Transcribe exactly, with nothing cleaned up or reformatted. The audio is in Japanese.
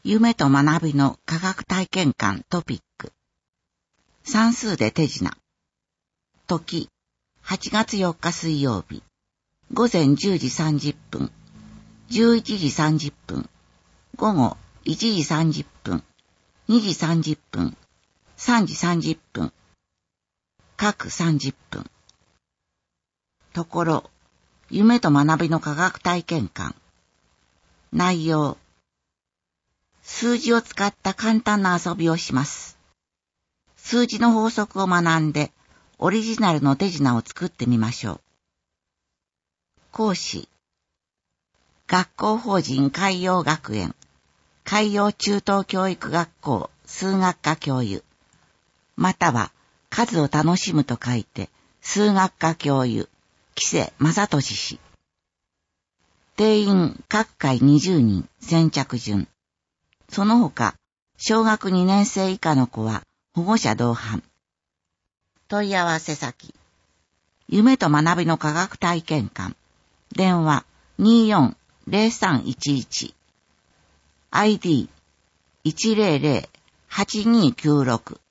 夢と学びの科学体験館トピック。算数で手品。時、はちがつよっか水曜日。午前じゅうじさんじゅっぷん、じゅういちじさんじゅっぷん、午後いちじさんじゅっぷん、にじさんじゅっぷん、さんじさんじゅっぷん、各さんじゅっぷん。ところ、夢と学びの科学体験館。内容。数字を使った簡単な遊びをします。数字の法則を学んで、オリジナルの手品を作ってみましょう。講師。学校法人海洋学園、海洋中等教育学校数学科教諭、または数を楽しむと書いて、数学科教諭、木瀬正俊氏。定員各回にじゅうにん、先着順。その他、小学にねん生以下の子は保護者同伴。問い合わせ先。夢と学びの科学体験館。電話 にーよんぜろさんいちいち。アイディーいちぜろぜろはちにーきゅうろく。